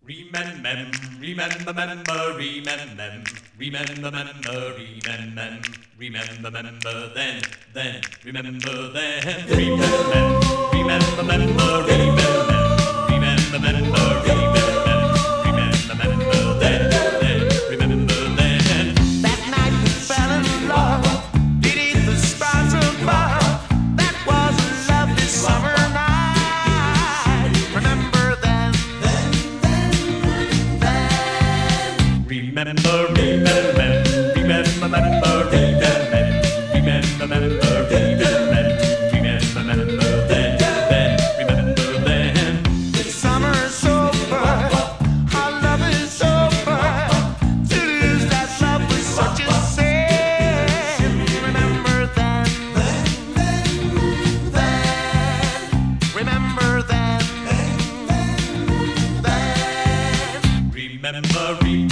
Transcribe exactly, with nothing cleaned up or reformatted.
Remember, remember, remember, remember, remember, remember, remember, remember, remember, then, then, remember, then, remember, remember, remember, remember, remember, remember, remember, remember, then, then, remember, then. That night we fell in love, beneath the stars above. That was a lovely summer night. Remember then, then, then, then. Remember, remember, remember, remember, remember, remember, remember, remember, remember, then, then, remember, then. The summer is over, our love is over. To lose that love was such a sin. Remember then, then, then, then. Remember then, then, then, then. Remember, remember.